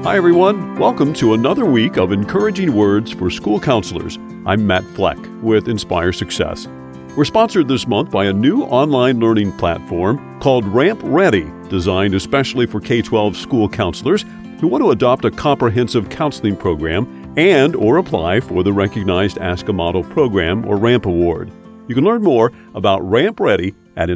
Hi everyone, welcome to another week of encouraging words for school counselors. I'm Matt Fleck with Inspire Success. We're sponsored this month by a new online learning platform called Ramp Ready, designed especially for K-12 school counselors who want to adopt a comprehensive counseling program and or apply for the recognized Ask a Model program or RAMP award. You can learn more about Ramp Ready at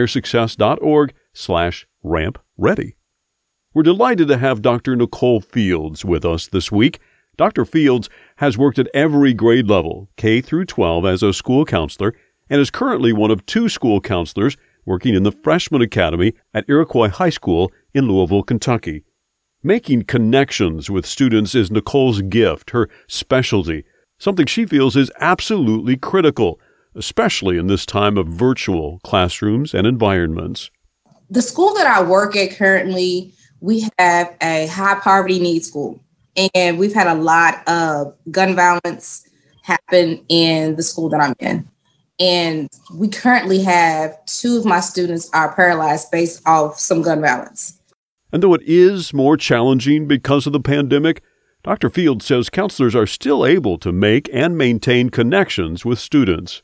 inspiresuccess.org/rampready. We're delighted to have Dr. Nicole Fields with us this week. Dr. Fields has worked at every grade level, K through 12, as a school counselor and is currently one of two school counselors working in the Freshman Academy at Iroquois High School in Louisville, Kentucky. Making connections with students is Nicole's gift, her specialty, something she feels is absolutely critical, especially in this time of virtual classrooms and environments. The school that I work at currently, we have a high poverty needs school, and we've had a lot of gun violence happen in the school that I'm in. And we currently have two of my students are paralyzed based off some gun violence. And though it is more challenging because of the pandemic, Dr. Fields says counselors are still able to make and maintain connections with students.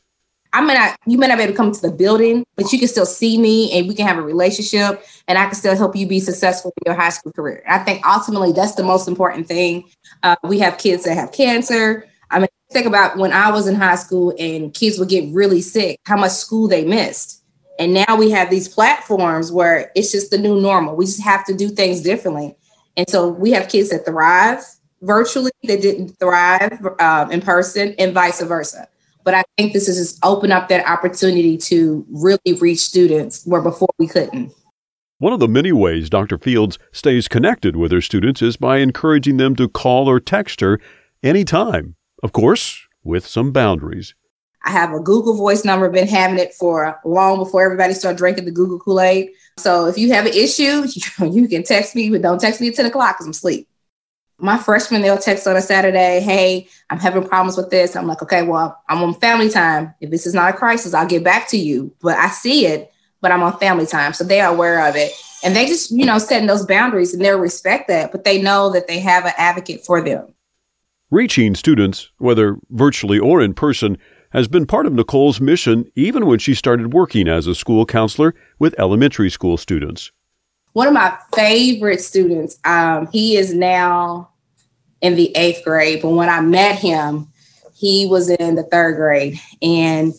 You may not be able to come to the building, but you can still see me and we can have a relationship and I can still help you be successful in your high school career. I think ultimately that's the most important thing. We have kids that have cancer. Think about when I was in high school and kids would get really sick, how much school they missed. And now we have these platforms where it's just the new normal. We just have to do things differently. And so we have kids that thrive virtually, that didn't thrive in person, and vice versa. But I think this is just open up that opportunity to really reach students where before we couldn't. One of the many ways Dr. Fields stays connected with her students is by encouraging them to call or text her anytime, of course, with some boundaries. I have a Google Voice number, been having it for long before everybody started drinking the Google Kool-Aid. So if you have an issue, you can text me, but don't text me at 10 o'clock because I'm asleep. My freshmen, they'll text on a Saturday, hey, I'm having problems with this. I'm like, okay, well, I'm on family time. If this is not a crisis, I'll get back to you. But I see it, but I'm on family time. So they are aware of it. And they just, setting those boundaries and they'll respect that, but they know that they have an advocate for them. Reaching students, whether virtually or in person, has been part of Nicole's mission even when she started working as a school counselor with elementary school students. One of my favorite students, he is now in the 8th grade, but when I met him, he was in the 3rd grade, and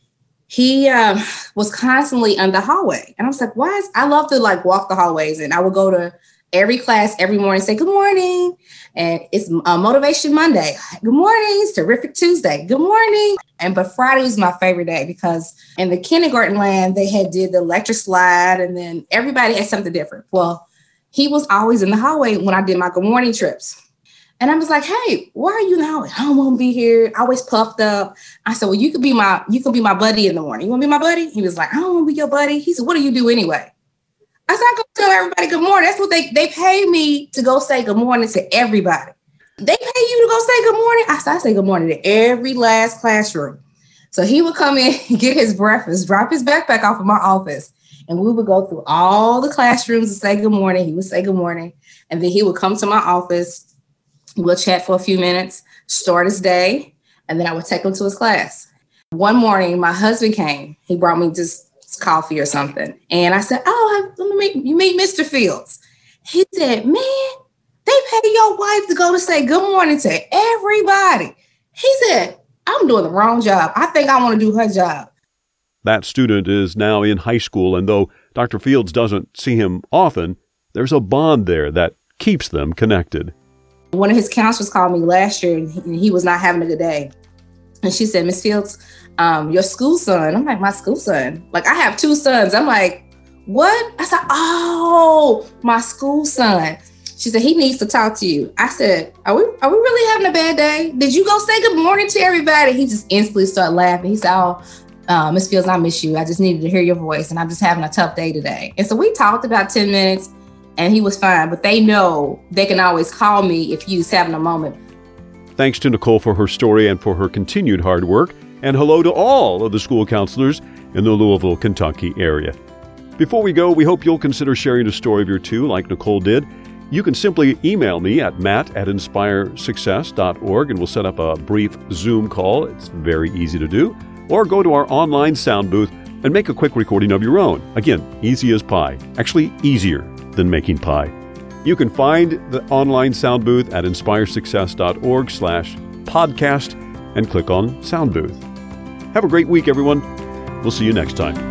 he was constantly in the hallway. And I was like, I love to walk the hallways, and I would go to every class every morning, say, good morning. And it's Motivation Monday. Good morning. It's Terrific Tuesday. Good morning. But Friday was my favorite day because in the kindergarten land, they did the electric slide and then everybody had something different. Well, he was always in the hallway when I did my good morning trips. And I was like, hey, why are you in the hallway? I don't want to be here. Always puffed up. I said, well, you could be my buddy in the morning. You want to be my buddy? He was like, I don't want to be your buddy. He said, what do you do anyway? I said, I go tell everybody good morning. That's what they pay me to go say good morning to everybody. They pay you to go say good morning? I said, I say good morning to every last classroom. So he would come in, get his breakfast, drop his backpack off of my office, and we would go through all the classrooms and say good morning. He would say good morning. And then he would come to my office. We'll chat for a few minutes, start his day, and then I would take him to his class. One morning, my husband came. He brought me just coffee or something. And I said, you meet Mr. Fields. He said, man, they pay your wife to go to say good morning to everybody. He said, I'm doing the wrong job. I think I want to do her job. That student is now in high school, and though Dr. Fields doesn't see him often, there's a bond there that keeps them connected. One of his counselors called me last year, and he was not having a good day. And she said, Miss Fields, your school son. I'm like, my school son? I have 2 sons. I'm like, what? I said, oh, my school son. She said, he needs to talk to you. I said, are we really having a bad day? Did you go say good morning to everybody? He just instantly started laughing. He said, Miss Fields, I miss you. I just needed to hear your voice, and I'm just having a tough day today. And so we talked about 10 minutes, and he was fine. But they know they can always call me if he's having a moment. Thanks to Nicole for her story and for her continued hard work. And hello to all of the school counselors in the Louisville, Kentucky area. Before we go, we hope you'll consider sharing a story of your two like Nicole did. You can simply email me at matt@inspiresuccess.org, and we'll set up a brief Zoom call. It's very easy to do. Or go to our online sound booth and make a quick recording of your own. Again, easy as pie. Actually, easier than making pie. You can find the online sound booth at inspiresuccess.org/podcast and click on Sound Booth. Have a great week, everyone. We'll see you next time.